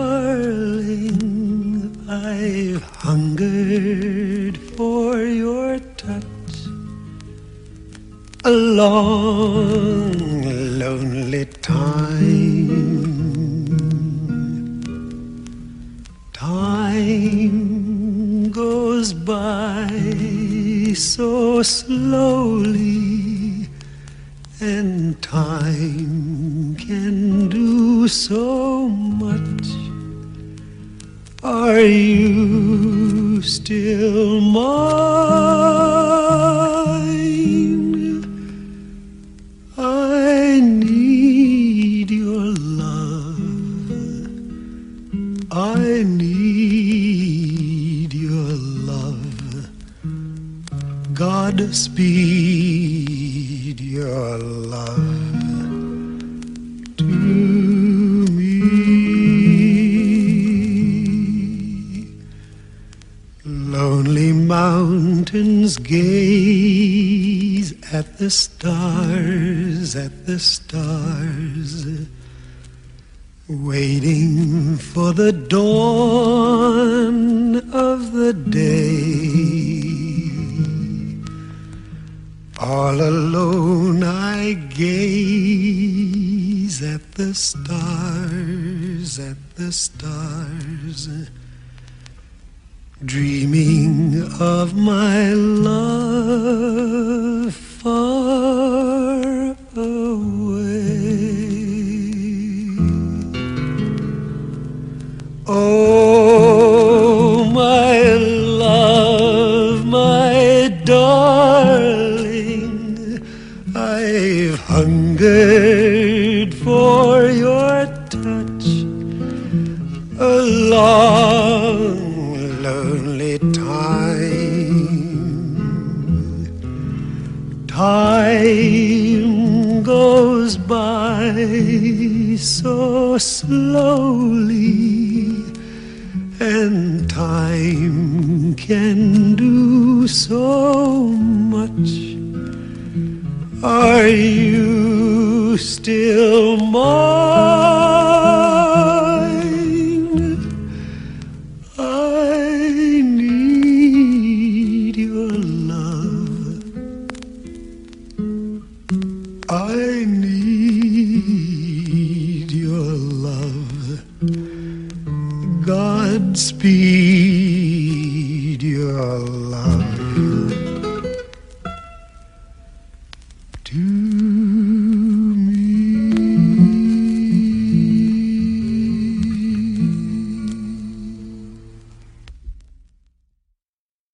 darling, I've hungered for your touch a long, lonely time. Time goes by so slowly, and time can do so much. Are you still mine? I need your love. I need your love. Godspeed your love to me. Lonely mountains gaze at the stars, waiting for the dawn of the day. All alone I gaze at the stars, dreaming of my love far away. Oh, my love, my darling, I've hungered for your touch a long, lonely time. Time goes by so slowly, and time can do so much. Are you still mine? I need your love. I need your love. Godspeed your love.